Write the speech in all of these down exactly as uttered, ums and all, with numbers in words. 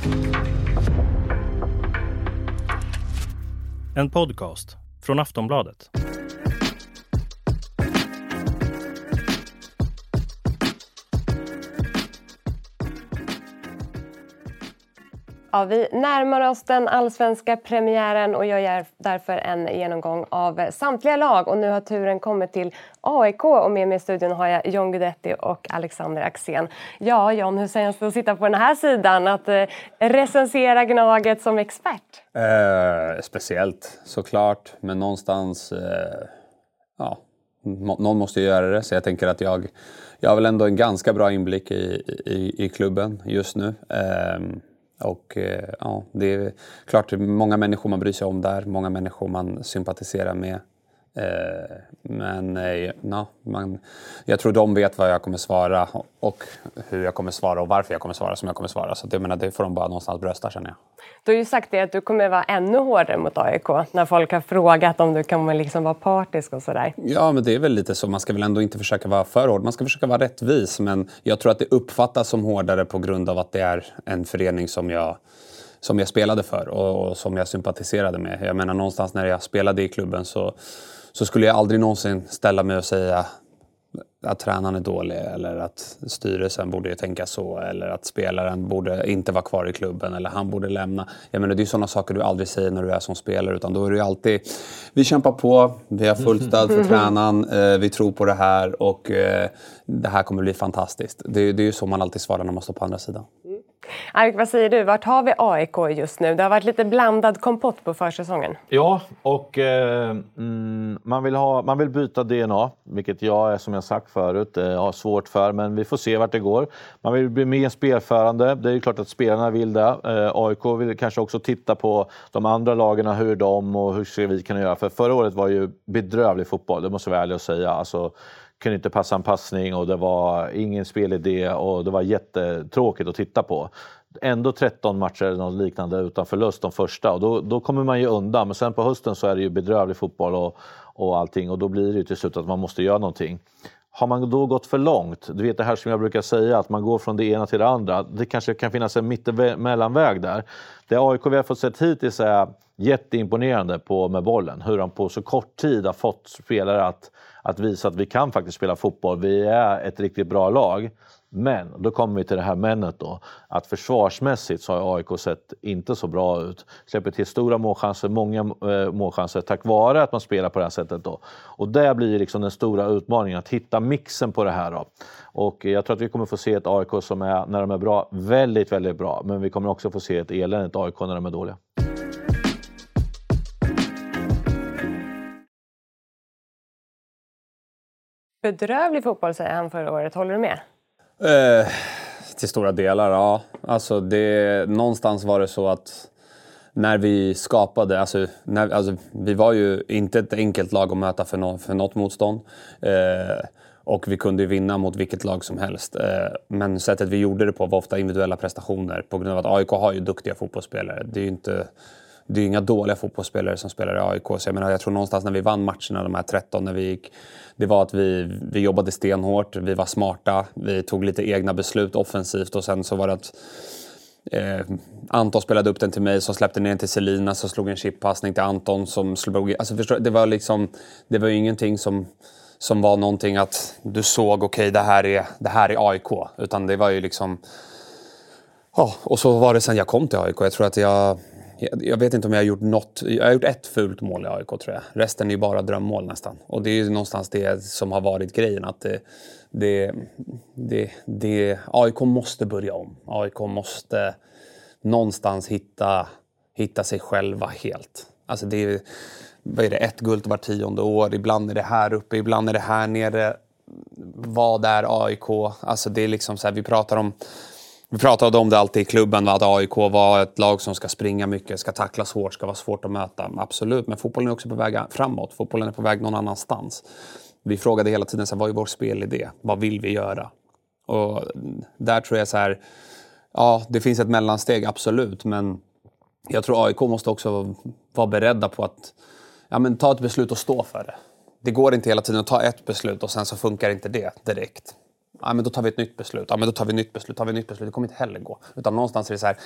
En podcast från Aftonbladet. Ja, vi närmar oss den allsvenska premiären och jag gör därför en genomgång av samtliga lag. Och nu har turen kommit till A I K och med mig i studion har jag John Guidetti och Alexander Axén. Ja, John, hur känns det att sitta på den här sidan? Att eh, recensera Gnaget som expert? Eh, speciellt, såklart. Men någonstans, eh, ja, någon måste ju göra det. Så jag tänker att jag, jag har väl ändå en ganska bra inblick i, i, i klubben just nu. Eh, Och ja, det är klart många människor man bryr sig om där. Många människor man sympatiserar med. Eh, men ja, man, jag tror de vet vad jag kommer svara. Och hur jag kommer svara och varför jag kommer svara som jag kommer svara. Så det, menar, det får de bara någonstans brösta, känner jag. Du har ju sagt det att du kommer vara ännu hårdare mot A I K. När folk har frågat om du kan liksom vara partisk och sådär. Ja, men det är väl lite så. Man ska väl ändå inte försöka vara för hård. Man ska försöka vara rättvis. Men jag tror att det uppfattas som hårdare på grund av att det är en förening som jag... som jag spelade för och, och som jag sympatiserade med. Jag menar, någonstans när jag spelade i klubben så, så skulle jag aldrig någonsin ställa mig och säga att tränaren är dålig eller att styrelsen borde tänka så eller att spelaren borde inte vara kvar i klubben eller han borde lämna. Jag menar, det är ju sådana saker du aldrig säger när du är som spelare, utan då är det ju alltid vi kämpar på, vi har fullt stöd för tränaren, eh, vi tror på det här och eh, det här kommer bli fantastiskt. Det, det är ju så man alltid svarar när man står på andra sidan. Ark, vad säger du? Vart har vi A I K just nu? Det har varit lite blandad kompott på försäsongen. Ja, och eh, mm, man, vill ha, man vill byta D N A, vilket jag, som jag sagt förut, eh, har svårt för. Men vi får se vart det går. Man vill bli mer spelförande. Det är ju klart att spelarna vill det. Eh, A I K vill kanske också titta på de andra lagen, hur de och hur ska vi kunna göra. För förra året var ju bedrövlig fotboll, det måste jag vara ärlig att säga. Alltså, kunde inte passa en passning och det var ingen spelidé och det var jättetråkigt att titta på. Ändå tretton matcher eller något liknande utan förlust de första och då, då kommer man ju undan. Men sen på hösten så är det ju bedrövlig fotboll och, och allting och då blir det ju till slut att man måste göra någonting. Har man då gått för långt, du vet det här som jag brukar säga, att man går från det ena till det andra. Det kanske kan finnas en mittemellanväg där. Det A I K vi har fått sett hittills är jätteimponerande på med bollen. Hur de på så kort tid har fått spelare att, att visa att vi kan faktiskt spela fotboll. Vi är ett riktigt bra lag. Men då kommer vi till det här männet då. Att försvarsmässigt så har A I K sett inte så bra ut. Släpper till stora målchanser, många eh, målchanser tack vare att man spelar på det här sättet då. Och det blir liksom den stora utmaningen att hitta mixen på det här då. Och jag tror att vi kommer få se ett A I K som är, när de är bra, väldigt, väldigt bra. Men vi kommer också få se ett eländigt A I K när de är dåliga. Bedrövlig fotboll, säger han förra året. Håller du med? Eh, till stora delar, ja. Alltså, det, någonstans var det så att när vi skapade, alltså, när, alltså vi var ju inte ett enkelt lag att möta för, no, för något motstånd. Eh, och vi kunde ju vinna mot vilket lag som helst. Eh, men sättet vi gjorde det på var ofta individuella prestationer. På grund av att A I K har ju duktiga fotbollsspelare. Det är ju inte... Det är inga dåliga fotbollsspelare som spelar i A I K. Så jag menar, jag tror någonstans när vi vann matcherna, de här tretton, när vi gick, det var att vi, vi jobbade stenhårt, vi var smarta, vi tog lite egna beslut offensivt och sen så var det att eh, Anton spelade upp den till mig som släppte ner den till Selina, så slog en chippassning till Anton som slog, alltså förstår, det var liksom, det var ju ingenting som som var någonting att du såg, okej, okay, det här är det här är A I K, utan det var ju liksom ja, och så var det sen jag kom till A I K. Jag tror att jag Jag vet inte om jag har gjort något. Jag har gjort ett fult mål i A I K, tror jag. Resten är ju bara drömmål nästan. Och det är ju någonstans det som har varit grejen. Att det, det, det, det, A I K måste börja om. A I K måste någonstans hitta, hitta sig själva helt. Alltså det är, vad är det, ett guld var tionde år. Ibland är det här uppe, ibland är det här nere. Vad är A I K? Alltså det är liksom så här, vi pratar om... Vi pratade om det alltid i klubben, att A I K var ett lag som ska springa mycket, ska tacklas hårt, ska vara svårt att möta. Absolut, men fotbollen är också på väg framåt. Fotbollen är på väg någon annanstans. Vi frågade hela tiden, så här, vad är vår spelidé? Vad vill vi göra? Och där tror jag så här, ja, det finns ett mellansteg, absolut. Men jag tror A I K måste också vara beredda på att ja, men ta ett beslut och stå för det. Det går inte hela tiden att ta ett beslut och sen så funkar inte det direkt. Ja, men då tar vi ett nytt beslut. Ja, men då tar vi ett nytt beslut. Tar vi ett nytt beslut. Det kommer inte heller gå. Utan någonstans är det så här,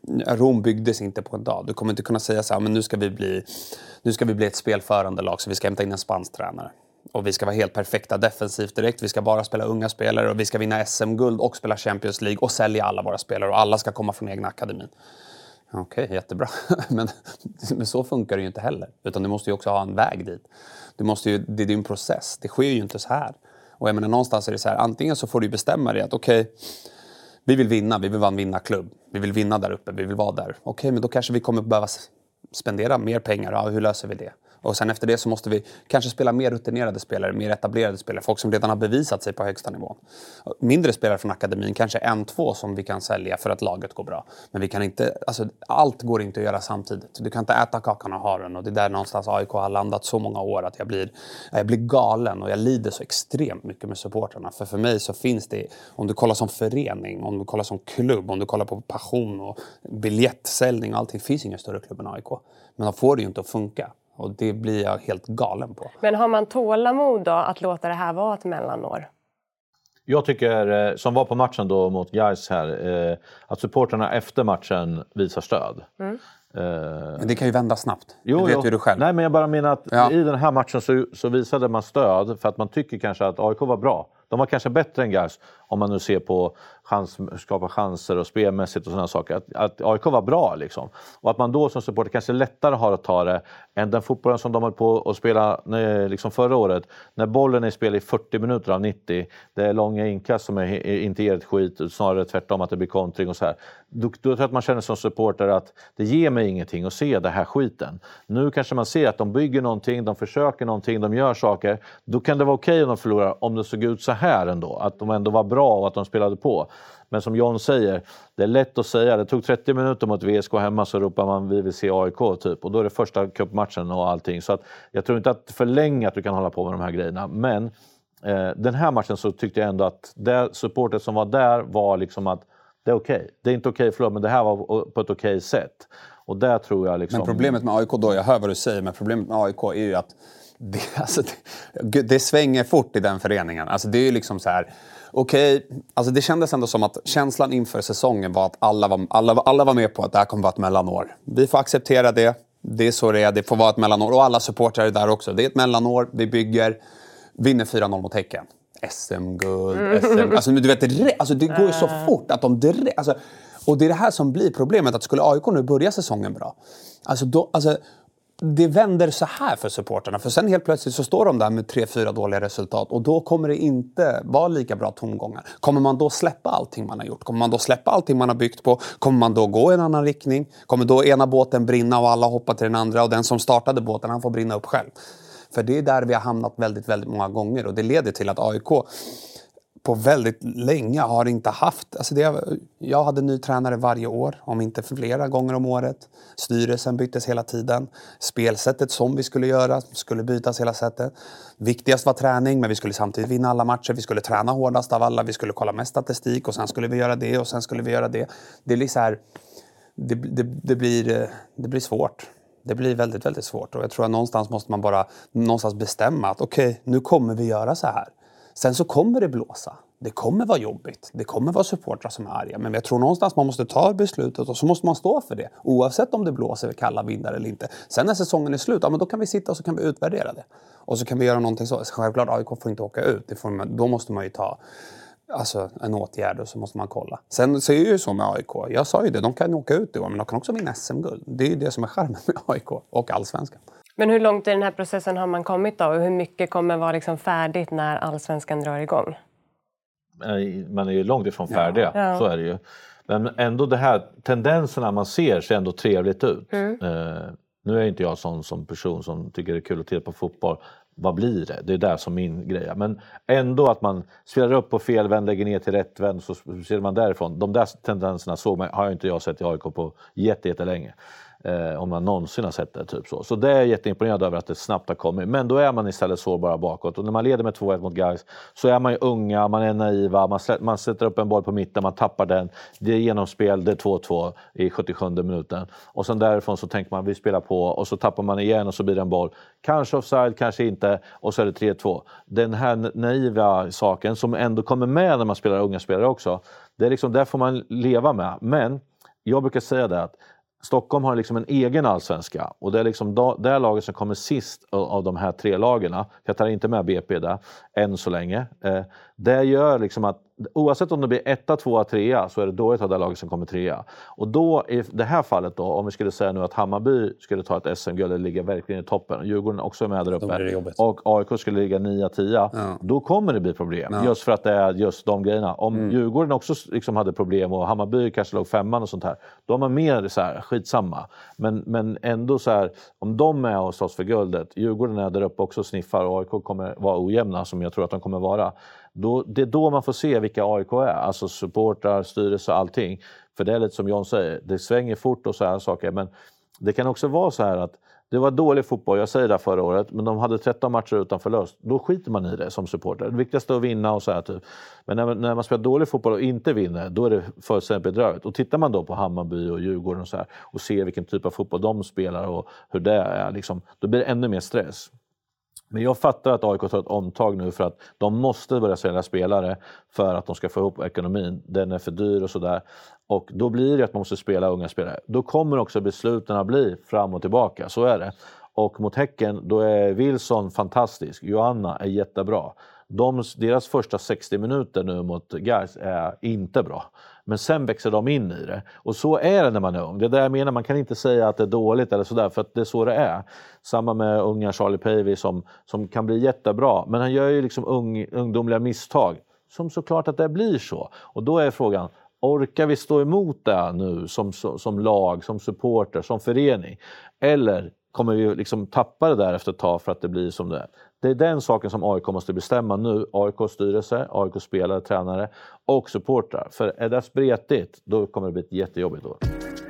Rom byggdes inte på en dag. Du kommer inte kunna säga så här, men nu ska vi bli, nu ska vi bli ett spelförande lag så vi ska hämta in en spansk tränare. Och vi ska vara helt perfekta defensivt direkt. Vi ska bara spela unga spelare och vi ska vinna S M-guld och spela Champions League och sälja alla våra spelare. Och alla ska komma från egna akademin. Okej, okay, jättebra. men, men så funkar det ju inte heller. Utan du måste ju också ha en väg dit. Du måste ju, det är ju en process. Det sker ju inte så här. Och jag menar, någonstans är det så här, antingen så får du bestämma dig att okej, okay, vi vill vinna, vi vill vara en vinnarklubb. Vi vill vinna där uppe, vi vill vara där. Okej, okay, men då kanske vi kommer behöva spendera mer pengar. Ja, hur löser vi det? Och sen efter det så måste vi kanske spela mer rutinerade spelare, mer etablerade spelare. Folk som redan har bevisat sig på högsta nivån. Mindre spelare från akademin, kanske en, två som vi kan sälja för att laget går bra. Men vi kan inte, alltså allt går inte att göra samtidigt. Du kan inte äta kakan och ha den. Och det är där någonstans A I K har landat så många år att jag blir, jag blir galen. Och jag lider så extremt mycket med supporterna. För för mig så finns det, om du kollar som förening, om du kollar som klubb, om du kollar på passion och biljettsäljning och allting, finns ingen större klubb än A I K. Men de får det ju inte att funka. Och det blir jag helt galen på. Men har man tålamod då att låta det här vara ett mellanår? Jag tycker, som var på matchen då mot Gais här, att supporterna efter matchen visar stöd. Mm. Men det kan ju vända snabbt. Jo, det vet jo. ju du själv. Nej, men jag bara menar att ja. i den här matchen så, så visade man stöd för att man tycker kanske att A I K var bra. De var kanske bättre än Gais om man nu ser på chans, skapa chanser och spelmässigt och sådana saker. Att, att A I K var bra liksom. Och att man då som supporter kanske lättare har att ta det än den fotbollen som de höll på att spela liksom förra året. När bollen är spel i fyrtio minuter av nittio. Det är långa inkast som är, är inte ger ett skit. Snarare tvärtom att det blir kontring och så här. Då, då tror jag att man känner som supporter att det ger mig ingenting att se det här skiten. Nu kanske man ser att de bygger någonting, de försöker någonting, de gör saker. Då kan det vara okej om de förlorar om det såg ut så här ändå. Att de ändå var bra och att de spelade på. Men som John säger, det är lätt att säga. Det tog trettio minuter mot V S K hemma så ropar man vi vill se A I K typ. Och då är det första cupmatchen och allting. Så att jag tror inte att för länge att du kan hålla på med de här grejerna. Men eh, den här matchen så tyckte jag ändå att det supportet som var där var liksom att det är okej. Okay. Det är inte okej okay för men det här var på ett okej okay sätt. Och där tror jag liksom... Men problemet med A I K då, jag hör vad du säger, men problemet med A I K är ju att det, alltså, det, det svänger fort i den föreningen. Alltså det är ju liksom så här... Okej, okay, alltså det kändes ändå som att känslan inför säsongen var att alla var, alla, alla var med på att det här kommer vara ett mellanår. Vi får acceptera det, det är så det är, det får vara ett mellanår. Och alla supportrar är där också. Det är ett mellanår, vi bygger, vinner fyra noll mot Häcken. S M-guld, S M... Alltså du vet, det, alltså, det går ju så fort att de direkt... Alltså, och det är det här som blir problemet, att skulle A I K nu börja säsongen bra. Alltså då... Alltså, det vänder så här för supporterna. För sen helt plötsligt så står de där med tre, fyra dåliga resultat. Och då kommer det inte vara lika bra tongångar. Kommer man då släppa allting man har gjort? Kommer man då släppa allting man har byggt på? Kommer man då gå i en annan riktning? Kommer då ena båten brinna och alla hoppar till den andra? Och den som startade båten, han får brinna upp själv. För det är där vi har hamnat väldigt, väldigt många gånger. Och det leder till att A I K på väldigt länge har inte haft... Alltså det, jag hade ny tränare varje år, om inte flera gånger om året. Styrelsen byttes hela tiden. Spelsättet som vi skulle göra skulle bytas hela sättet. Viktigast var träning, men vi skulle samtidigt vinna alla matcher. Vi skulle träna hårdast av alla. Vi skulle kolla mest statistik och sen skulle vi göra det och sen skulle vi göra det. Det är liksom så här... Det, det, det, blir, det blir svårt. Det blir väldigt, väldigt svårt. Och jag tror att någonstans måste man bara någonstans bestämma att okej, okay, nu kommer vi göra så här. Sen så kommer det blåsa. Det kommer vara jobbigt. Det kommer vara supportrar som är arga. Men jag tror någonstans man måste ta beslutet och så måste man stå för det. Oavsett om det blåser kalla vindar eller inte. Sen när säsongen är slut, ja, men då kan vi sitta och så kan vi utvärdera det. Och så kan vi göra någonting så. Självklart A I K får inte åka ut. Det får man, då måste man ju ta alltså, en åtgärd och så måste man kolla. Sen så är det ju så med A I K. Jag sa ju det, de kan åka ut i år men de kan också vinna S M-guld. Det är ju det som är charmen med A I K och Allsvenskan. Men hur långt i den här processen har man kommit då? Och hur mycket kommer vara liksom färdigt när Allsvenskan drar igång? Man är ju långt ifrån färdiga, ja. Så är det ju. Men ändå det här tendenserna man ser ser ändå trevligt ut. Mm. Uh, nu är inte jag sån som person som tycker det är kul att titta på fotboll. Vad blir det? Det är där som min grej. Men ändå att man spelar upp på fel vänd, lägger ner till rätt vänd så ser man därifrån. De där tendenserna så har inte jag sett i A I K på jätte, jättelänge. Eh, om man någonsin har sett det. Typ så. Så det är jag jätteimponerad över att det snabbt har kommit. Men då är man istället sårbar bakåt. Och när man leder med två ett mot Gais så är man ju unga, man är naiva, man, sl- man sätter upp en boll på mitten, man tappar den. Det är genomspel, det är två två i sjuttiosjunde minuten. Och sen därifrån så tänker man vi spelar på och så tappar man igen och så blir det en boll. Kanske offside, kanske inte. Och så är det tre två. Den här naiva saken som ändå kommer med när man spelar unga spelare också. Det är liksom, där får man leva med. Men jag brukar säga det att Stockholm har liksom en egen allsvenska och det är liksom det här laget som kommer sist av de här tre lagarna. Jag tar inte med B P där än så länge. Det gör liksom att oavsett om det blir etta, tvåa, trea så är det dåligt av det laget som kommer trea. Och då i det här fallet då, om vi skulle säga nu att Hammarby skulle ta ett S M-guld och ligga verkligen i toppen och Djurgården också är med där uppe och A I K skulle ligga nio tio, ja. Då kommer det bli problem. Ja. Just för att det är just de grejerna. Om mm. Djurgården också liksom hade problem och Hammarby kanske låg femman och sånt här, då har man mer så här skitsamma. Men, men ändå så här, om de är och slåss för guldet, Djurgården är där uppe också sniffar och A I K kommer vara ojämna som jag tror att de kommer vara. Då, det är då man får se vilka A I K är, alltså supportrar, styrelse och allting. För det är lite som John säger, det svänger fort och så här saker. Men det kan också vara så här att det var dålig fotboll, jag säger det förra året, men de hade tretton matcher utan förlust. Då skiter man i det som supporter. Det viktigaste är att vinna och så här typ. Men när, när man spelar dålig fotboll och inte vinner, då är det fullständigt bedrövligt. Och tittar man då på Hammarby och Djurgården och så här och ser vilken typ av fotboll de spelar och hur det är, liksom, då blir det ännu mer stress. Men jag fattar att A I K tar ett omtag nu för att de måste börja sälja spelare för att de ska få ihop ekonomin. Den är för dyr och sådär. Och då blir det att man måste spela unga spelare. Då kommer också besluten att bli fram och tillbaka, så är det. Och mot Häcken, då är Wilson fantastisk. Joanna är jättebra. De, deras första sextio minuter nu mot Gais är inte bra. Men sen växer de in i det. Och så är det när man är ung. Det är där jag menar, man kan inte säga att det är dåligt eller sådär. För att det är så det är. Samma med unga Charlie Päivi som, som kan bli jättebra. Men han gör ju liksom ung, ungdomliga misstag. Som såklart att det blir så. Och då är frågan, orkar vi stå emot det nu som, som lag, som supporter, som förening? Eller kommer vi liksom tappa det där efter ett tag för att det blir som det är? Det är den saken som A I K måste bestämma nu. A I K-styrelse, A I K-spelare, tränare och supportrar. För är det spretigt, då kommer det bli ett jättejobbigt år.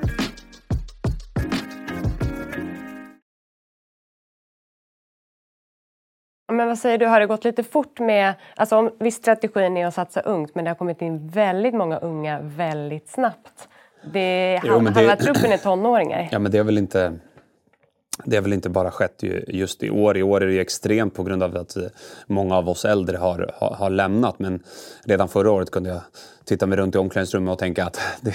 Men vad säger du, har det gått lite fort med, alltså om viss strategin är att satsa ungt, men det har kommit in väldigt många unga väldigt snabbt. Det, jo, halva det... truppen är tonåringar. Ja, men det är väl inte... Det har väl inte bara skett just i år. I år är det extremt på grund av att många av oss äldre har, har, har lämnat. Men redan förra året kunde jag titta mig runt i omklädningsrummet och tänka att det,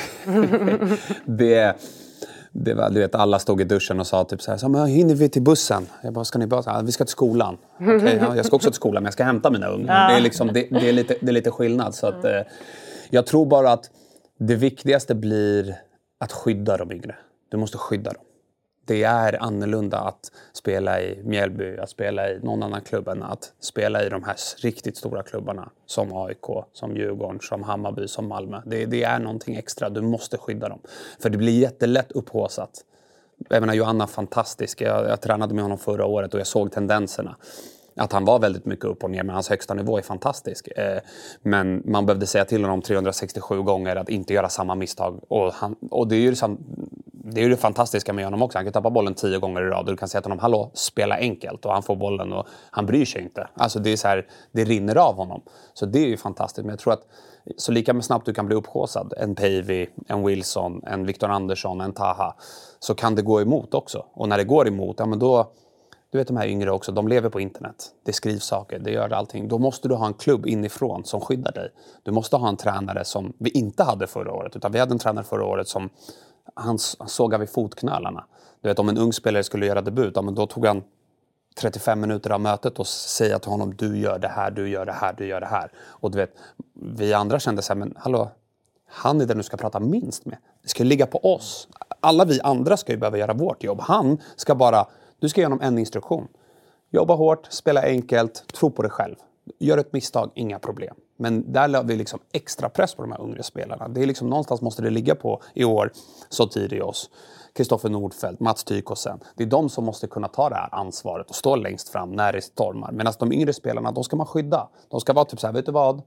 det, det var, du vet, alla stod i duschen och sa typ så här, så, men hinner vi till bussen? Jag bara, ska ni bara, ja, vi ska till skolan. Okay, ja, jag ska också till skolan, men jag ska hämta mina unga. Ja. Det, är liksom, det, det, är lite, det är lite skillnad. Så att, eh, jag tror bara att det viktigaste blir att skydda de yngre. Du måste skydda dem. Det är annorlunda att spela i Mjällby, att spela i någon annan klubb än att spela i de här riktigt stora klubbarna som A I K, som Djurgården, som Hammarby, som Malmö. Det, det är någonting extra, du måste skydda dem. För det blir jättelätt upphåsat. Jag menar, Johanna fantastisk, jag, jag tränade med honom förra året och jag såg tendenserna. Att han var väldigt mycket upp och ner, men hans högsta nivå är fantastisk. Eh, men man behövde säga till honom trehundrasextiosju gånger att inte göra samma misstag. Och, han, och det är ju liksom, det är ju det fantastiska med honom också. Han kan tappa bollen tio gånger i rad och du kan säga till honom, hallå, spela enkelt. Och han får bollen och han bryr sig inte. Alltså det är så här, det rinner av honom. Så det är ju fantastiskt. Men jag tror att så lika med snabbt du kan bli upphåsad, en Päivi, en Wilson, en Victor Andersson, en Taha, så kan det gå emot också. Och när det går emot, ja men då... Du vet de här yngre också, de lever på internet. Det skrivs saker, det gör allting. Då måste du ha en klubb inifrån som skyddar dig. Du måste ha en tränare som vi inte hade förra året. Utan vi hade en tränare förra året som han såg vid fotknölarna. Du vet, om en ung spelare skulle göra debut, ja, men då tog han trettiofem minuter av mötet och säga till honom, du gör det här, du gör det här, du gör det här. Och du vet, vi andra kände så här, men hallå, han är den du ska prata minst med. Det ska ligga på oss. Alla vi andra ska ju behöva göra vårt jobb. Han ska bara... Du ska ge honom en instruktion. Jobba hårt, spela enkelt, tro på dig själv. Gör ett misstag, inga problem. Men där la vi liksom extra press på de här yngre spelarna. Det är liksom, någonstans måste det ligga på i år, så tidigt oss. Kristoffer Nordfeldt, Mats Tykosen. Det är de som måste kunna ta det här ansvaret och stå längst fram när det stormar. Medan de yngre spelarna, de ska man skydda. De ska vara typ så här, vet du vad?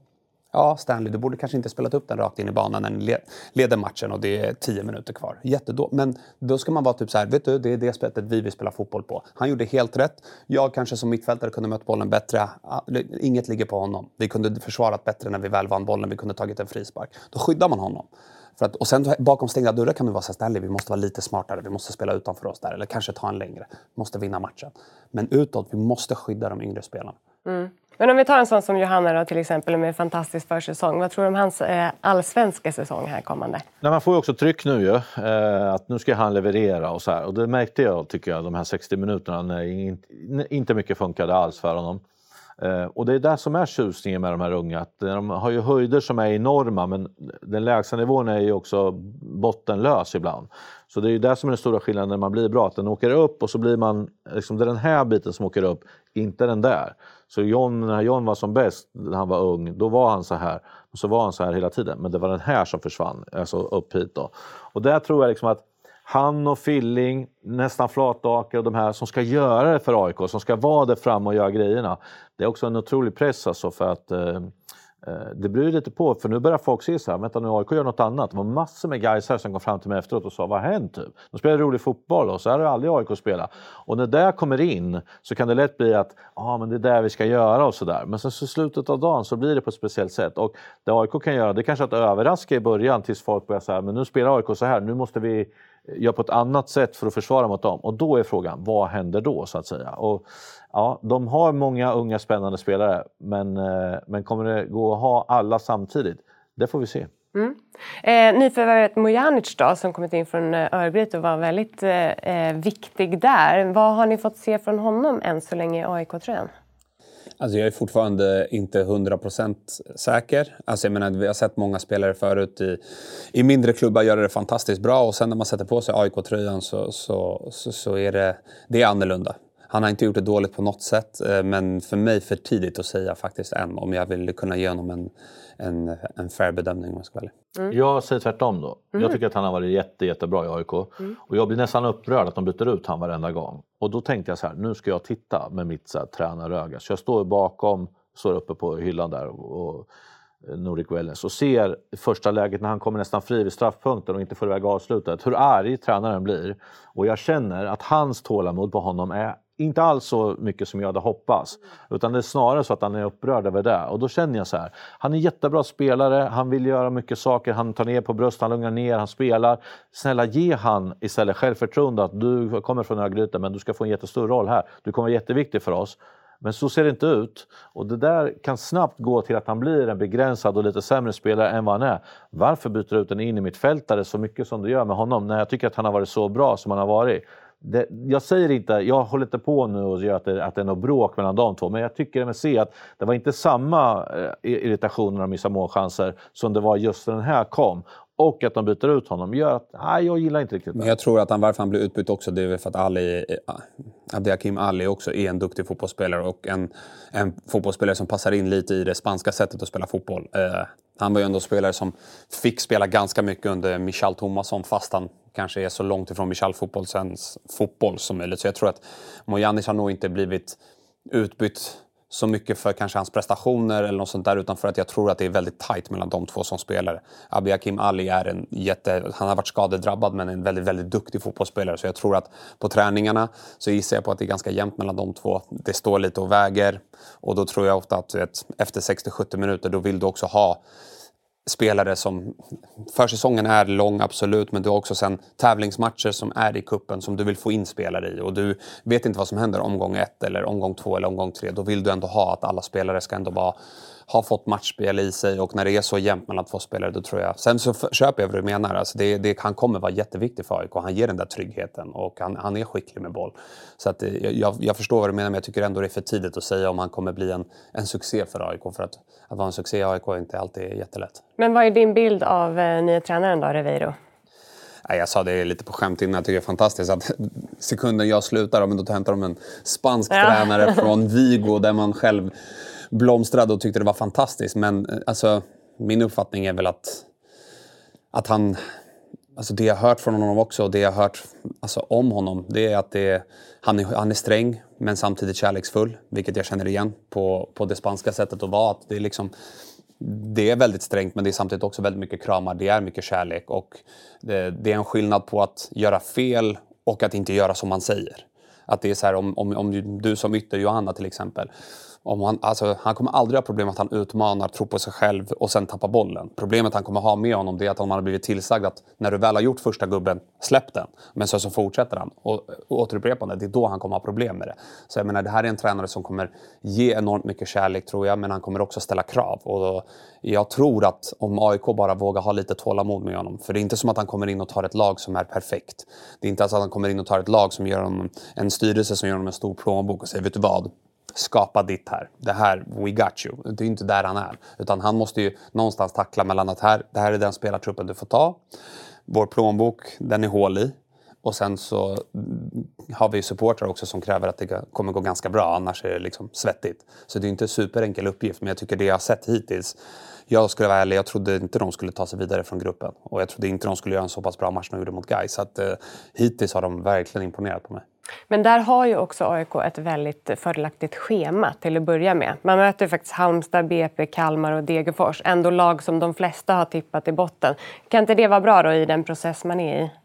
Ja, Stanley, du borde kanske inte spelat upp den rakt in i banan när ni leder matchen och det är tio minuter kvar. Jättedå. Men då ska man vara typ så här, vet du, det är det spelet vi vill spela fotboll på. Han gjorde helt rätt. Jag kanske som mittfältare kunde möta bollen bättre. Inget ligger på honom. Vi kunde försvarat bättre när vi väl vann bollen. Vi kunde tagit en frispark. Då skyddar man honom. För att, och sen bakom stängda dörrar kan man vara så här, Stanley, vi måste vara lite smartare. Vi måste spela utanför oss där. Eller kanske ta en längre. Vi måste vinna matchen. Men utåt, vi måste skydda de yngre spelarna. Mm. Men om vi tar en sån som Johanna då, till exempel med en fantastisk försäsong. Vad tror du om hans eh, allsvenska säsong här kommande? Nej, man får ju också tryck nu ju. Eh, att nu ska han leverera och så här. Och det märkte jag, tycker jag, de här sextio minuterna när in, inte mycket funkade alls för honom. Eh, och det är det som är tjusningen med de här unga. Att de har ju höjder som är enorma, men den lägsta nivån är ju också bottenlös ibland. Så det är ju det som är den stora skillnaden när man blir bra. Att den åker upp och så blir man, liksom, det är den här biten som åker upp, inte den där. Så John, när John var som bäst, när han var ung, då var han så här. Och så var han så här hela tiden. Men det var den här som försvann, alltså upp hit då. Och där tror jag liksom att han och Filling, nästan Flataker och de här som ska göra det för A I K, som ska vara där fram och göra grejerna. Det är också en otrolig press alltså, för att eh, det blir lite på, för nu börjar folk se så här, vänta nu, A I K gör något annat. Det var massor med guys här som kom fram till mig efteråt och sa, vad har hänt typ? De spelar rolig fotboll och så här har aldrig A I K spela. Och när det kommer in så kan det lätt bli att, ja ah, men det är det vi ska göra och sådär. Men sen så slutet av dagen så blir det på ett speciellt sätt. Och det A I K kan göra, det är kanske att överraska i början tills folk börjar säga, men nu spelar A I K så här, nu måste vi göra på ett annat sätt för att försvara mot dem. Och då är frågan, vad händer då så att säga? Och ja, de har många unga spännande spelare, men, men kommer det gå att ha alla samtidigt? Det får vi se. Mm. Eh, nyförvärvet Mojanic då, som kommit in från Örgryte och var väldigt eh, viktig där. Vad har ni fått se från honom än så länge i A I K-tröjan? Alltså jag är fortfarande inte hundra procent säker. Alltså jag menar, vi har sett många spelare förut i, i mindre klubbar göra det fantastiskt bra. Och sen när man sätter på sig A I K-tröjan så, så, så, så är det, det är annorlunda. Han har inte gjort det dåligt på något sätt, men för mig för tidigt att säga faktiskt än om jag vill kunna ge honom en, en, en fair bedömning om jag ska välja. Mm. Jag säger tvärtom då. Mm. Jag tycker att han har varit jätte, jättebra i A I K. Mm. Och jag blir nästan upprörd att de byter ut han varenda gång. Och då tänkte jag så här, nu ska jag titta med mitt så här, tränaröga. Så jag står bakom, står uppe på hyllan där och, och Nordic Wellness och ser första läget när han kommer nästan fri vid straffpunkten och inte får iväg avslutet. Hur arg tränaren blir. Och jag känner att hans tålamod på honom är inte alls så mycket som jag hade hoppats. Utan det är snarare så att han är upprörd över det. Och då känner jag så här. Han är jättebra spelare. Han vill göra mycket saker. Han tar ner på bröst. Han lugnar ner. Han spelar. Snälla, ge han istället självförtroende att du kommer från Örgryte, men du ska få en jättestor roll här. Du kommer vara jätteviktig för oss. Men så ser det inte ut. Och det där kan snabbt gå till att han blir en begränsad och lite sämre spelare än vad han är. Varför byter du ut en in i mittfältare så mycket som du gör med honom när jag tycker att han har varit så bra som han har varit? Det, jag säger inte, jag håller inte på nu och gör att det, att det är något bråk mellan de två, men jag tycker med se att det var inte samma eh, irritation när de missade målchanser som det var just när den här kom. Och att de byter ut honom gör att, nej, jag gillar inte riktigt det. Men jag tror att han, varför han blir utbytt också, det är för att Ali, Abdiakim Ali också är en duktig fotbollsspelare och en, en fotbollsspelare som passar in lite i det spanska sättet att spela fotboll. Eh, han var ju ändå spelare som fick spela ganska mycket under Michal Thomasson, fast han kanske är så långt ifrån Michal fotbollsens fotboll som möjligt. Så jag tror att Mojanic har nog inte blivit utbytt så mycket för kanske hans prestationer eller något sånt där, utan för att jag tror att det är väldigt tajt mellan de två som spelare. Abdiakim Ali är en jätte, han har varit skadedrabbad men en väldigt, väldigt duktig fotbollsspelare, så jag tror att på träningarna så gissar jag på att det är ganska jämnt mellan de två. Det står lite och väger, och då tror jag ofta att vet, efter sextio till sjuttio minuter då vill du också ha spelare som, försäsongen är lång absolut, men du har också sen tävlingsmatcher som är i kuppen som du vill få in spelare i, och du vet inte vad som händer omgång ett eller omgång två eller omgång tre. Då vill du ändå ha att alla spelare ska ändå bara ha fått matchspel i sig, och när det är så jämnt mellan två spelare, då tror jag, sen så köper jag vad du menar, alltså det, det, han kommer vara jätteviktig för A I K, han ger den där tryggheten och han, han är skicklig med boll, så att jag, jag förstår vad du menar, men jag tycker ändå det är för tidigt att säga om han kommer bli en, en succé för A I K, för att, att vara en succé i A I K är inte alltid jättelätt. Men vad är din bild av eh, nya tränaren då, Ribeiro? Jag sa det lite på skämt innan, jag tycker det är fantastiskt att sekunden jag slutar, men då hämtar de en spansk ja. tränare från Vigo där man själv blomstrade och tyckte det var fantastiskt. Men alltså, min uppfattning är väl att, att han, alltså det jag har hört från honom också, och det jag har hört alltså, om honom, det är att det, han, är, han är sträng men samtidigt kärleksfull, vilket jag känner igen på, på det spanska sättet att vara. Att det är liksom, det är väldigt strängt, men det är samtidigt också väldigt mycket kramar. Det är mycket kärlek och det, det är en skillnad på att göra fel och att inte göra som man säger. Att det är så här, om, om, om du som ytter Johanna till exempel. Om han, alltså, han kommer aldrig ha problem att han utmanar, tror på sig själv och sen tappar bollen. Problemet han kommer ha med honom det är att om han har blivit tillsagd att när du väl har gjort första gubben, släpp den. Men så, så fortsätter han. Och, och återupprepande, det är då han kommer ha problem med det. Så jag menar, det här är en tränare som kommer ge enormt mycket kärlek tror jag. Men han kommer också ställa krav. Och då, jag tror att om A I K bara vågar ha lite tålamod med honom. För det är inte som att han kommer in och tar ett lag som är perfekt. Det är inte alltså att han kommer in och tar ett lag som gör honom, en styrelse som gör honom en stor plånbok och säger, vet du vad? Skapa ditt här. Det här, we got you. Det är inte där han är. Utan han måste ju någonstans tackla mellan att här, det här är den spelartruppen du får ta. Vår plånbok, den är hål i. Och sen så har vi supportrar också som kräver att det kommer gå ganska bra. Annars är det liksom svettigt. Så det är inte en superenkel uppgift. Men jag tycker det jag har sett hittills. Jag skulle vara ärlig, jag trodde inte de skulle ta sig vidare från gruppen. Och jag trodde inte de skulle göra en så pass bra match när de gjorde mot Gais. Så att eh, hittills har de verkligen imponerat på mig. Men där har ju också A I K ett väldigt fördelaktigt schema till att börja med. Man möter ju faktiskt Halmstad, B P, Kalmar och Degerfors. Ändå lag som de flesta har tippat i botten. Kan inte det vara bra då i den process man är i?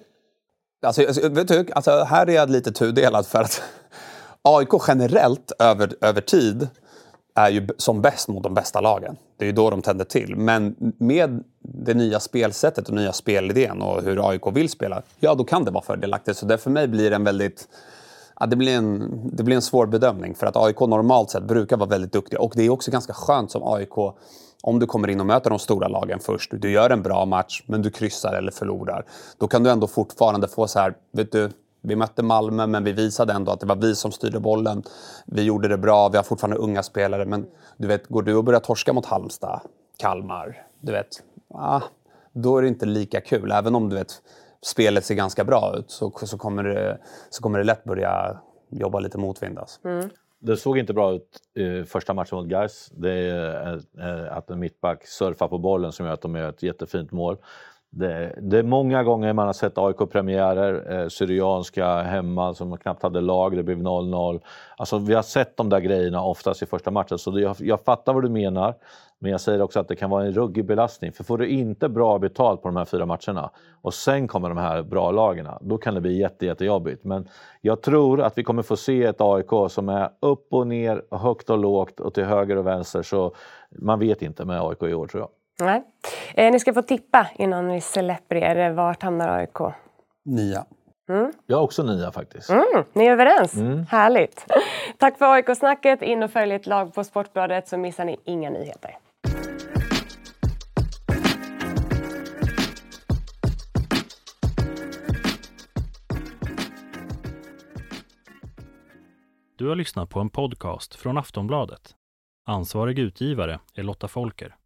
Alltså, vet du, alltså här är jag lite tudelad för att A I K generellt över, över tid är ju som bäst mot de bästa lagen. Det är ju då de tänder till. Men med det nya spelsättet och nya spelidén och hur A I K vill spela, ja då kan det vara fördelaktigt. Så det för mig blir en väldigt, ja, det blir en, det blir en svår bedömning. För att A I K normalt sett brukar vara väldigt duktiga. Och det är också ganska skönt som A I K, om du kommer in och möter de stora lagen först. Du gör en bra match, men du kryssar eller förlorar. Då kan du ändå fortfarande få så här, vet du, vi mötte Malmö men vi visade ändå att det var vi som styrde bollen. Vi gjorde det bra, vi har fortfarande unga spelare. Men du vet, går du och börjar torska mot Halmstad, Kalmar, du vet, ah, då är det inte lika kul. Även om du vet, spelet ser ganska bra ut så, så, kommer, det, så kommer det lätt börja jobba lite motvindas. Mm. Det såg inte bra ut i första matchen mot Gais. Det är att en mittback surfar på bollen som gör att de gör ett jättefint mål. Det, det är många gånger man har sett A I K-premiärer, eh, Syrianska hemma som knappt hade lag, det blev noll noll. Alltså vi har sett de där grejerna oftast i första matchen, så det, jag, jag fattar vad du menar. Men jag säger också att det kan vara en ruggig belastning. För får du inte bra betalt på de här fyra matcherna och sen kommer de här bra lagarna, då kan det bli jätte, jättejobbigt. Men jag tror att vi kommer få se ett A I K som är upp och ner, högt och lågt och till höger och vänster. Så man vet inte med A I K i år tror jag. Nej. Eh, ni ska få tippa innan vi släpper er. Vart hamnar A I K? Nia. Mm. Jag är också nia faktiskt. Mm, ni är överens. Mm. Härligt. Tack för A I K-snacket. In och följ ett lag på Sportbladet så missar ni inga nyheter. Du har lyssnat på en podcast från Aftonbladet. Ansvarig utgivare är Lotta Folker.